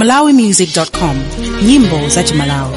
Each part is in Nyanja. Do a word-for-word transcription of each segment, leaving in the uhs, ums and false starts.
malawi music dot com, nyimbo za Malawi.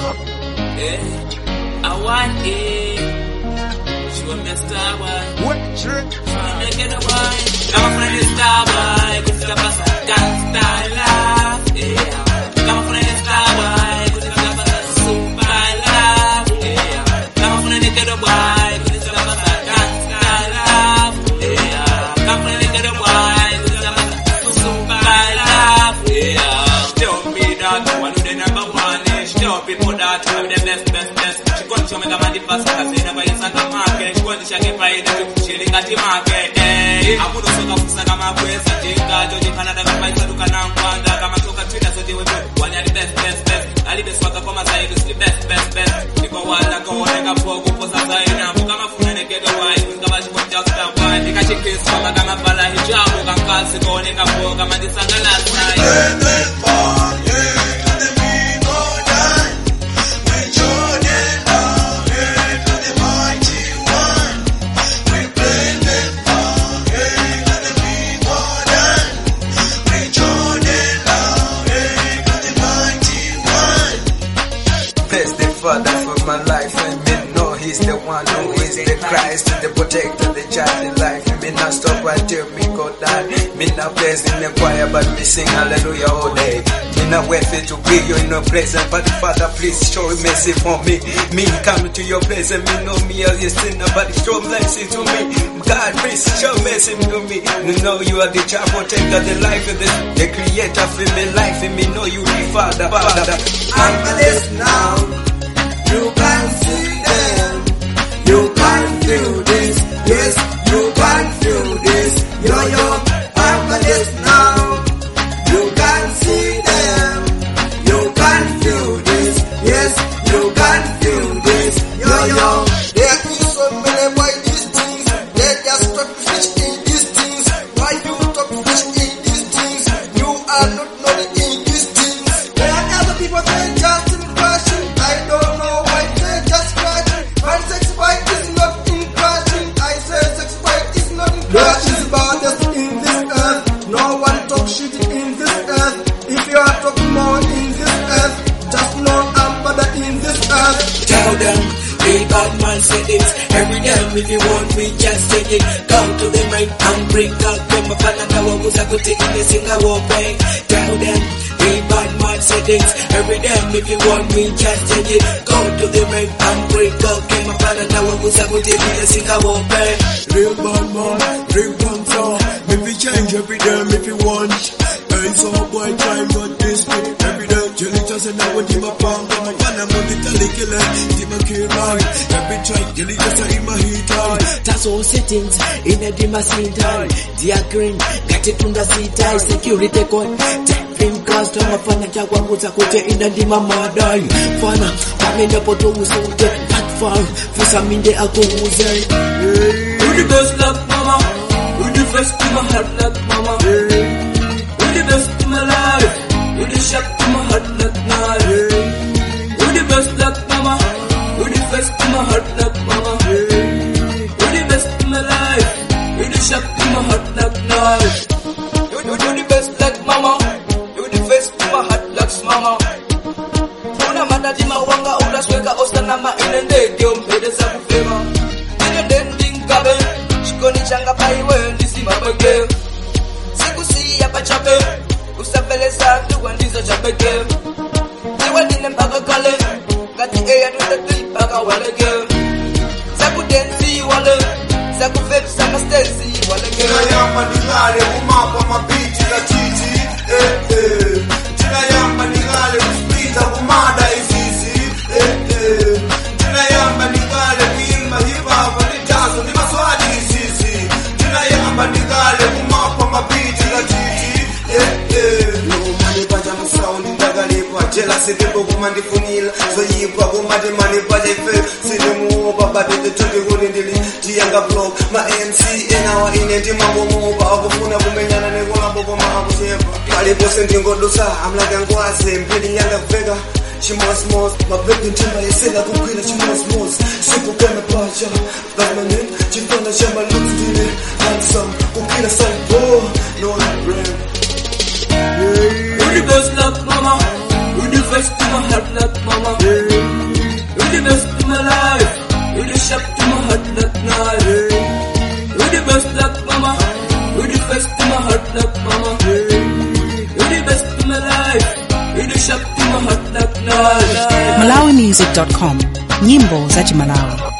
I'm the best, best, best. She got to make a man the first class. She never is at the market. She wants to shake it by the she didn't got the market. Hey, I'm going to soak up for Sagama Quest. I think I do Canada. I'm going to look at Namquanda. I'm going to talk to Twitter. So they will do one of the best, best, best. I leave this fucker from my side. It's the best, best, best. Because while I go on, I got four good for Sasai. Now, I'm a fool and I get a wife. I'm going to put just that one. They got your kids from a gamma bala hijab. I'm going to call Sigo and I got four. I'm going to sing the last night. Father for my life, and me know he's the one who is the Christ, the protector, the child, the life. Me not stop right till me go down. Me not blessed in the choir, but me sing hallelujah all day. Me not worthy to be you in no presence, but the Father please show mercy for me. Me come to your place and me know me as a sinner, but show mercy to me. God please show mercy to me. Me know you are the child protector, the life of the, the creator for me life, and me know you the Father. Father, I'm this now. You can see them, you can feel this, yes, you can feel this, yo yo, I'm a this now. You can see them, you can feel this, yes, you can feel this, yo yo. There is so many why these things, they just talk fish in these things. Why you talk fish in these things? You are not knowing in these things. There are other people that just in question, I don't know. God is baddest in this earth. No one talk shit in this earth. If you are talking more in this earth, just know I'm better in this earth. Tell them, be bad man settings. Every day if you want we just take it. Come to the mic and bring out them. Mapana waguza kuti in the singer war pay. Tell them, be bad man settings. Every day if you want we just take it. Go to the mic and bring out them. Mapana waguza kuti in the singer war pay. Real bad man, real bad song. Maybe change every day if you want. Ain't so boy trying not this way. Every day, Jelly just and I want him a pound. I'm a fan, I'm on the telly killer. Him a kill right. Every time, Jelly just a him a heat high. That's all settings in a dim scene time. Dear green, got it on the seat high. Security code. Film cast on a fan and I want to go in the dim madai. Fana, I'm in the photo who's so dead. That far, for some in the alcohol. Who the best love, mama? Who the first to my heart, love, mama? Who the best to my life? Who the shot to my heart, love, mama? Who the best love, mama? Who the first to my heart, love, mama? Who the best to my life? Who the shot to my heart, love, mama? You the best love, mama? You the first to my heart, love, mama? Una madadi mawanga una sweka osana ma inende diom pedesa kufema. Shikoni changa paiwe ndisi mabege. Sikusi ya pachabe. Usapele sandu wandizo chabege. Niwa dine mpaka kale. Gati eya nuda tui paka walege. Saku densi wale. Saku vepi sama stesi walege. Tina yamba ningale kumapa mabiti la titi. Eh eh. Tina yamba ningale kuspita kumada izizi. Eh eh. Tina yamba ningale kuimba hiba wani jazo ni maswadi. Manigale kumapa mabiti la titi. Eh eh. No mani paja musound indagale kwa jela sebe kumandi funila. So yipa kumadi mani paja fe. Sidi muoba bade de tundi gurindili. Tianga vlog ma M C enawa inendi mambo muoba. Akufuna kumenyana negula mboko maakusepa. Kali bose ndingodosa amlaga ngwaze mpili yanga vega. She must must, my baby timber is still a good she must must. Simple kind of pleasure, like my name, she found a shame my looks to me. Handsome, okay, that's all, oh, no, I'm brave. Who the best love, mama? best in my heart, not mama. You the best in my life. You the shop to my heart, not night. You the best, not mama. You the best in my heart, not mama. You the best in my life. You the shop to my heart, not night. malawi music dot com, nyimbo za Malawi.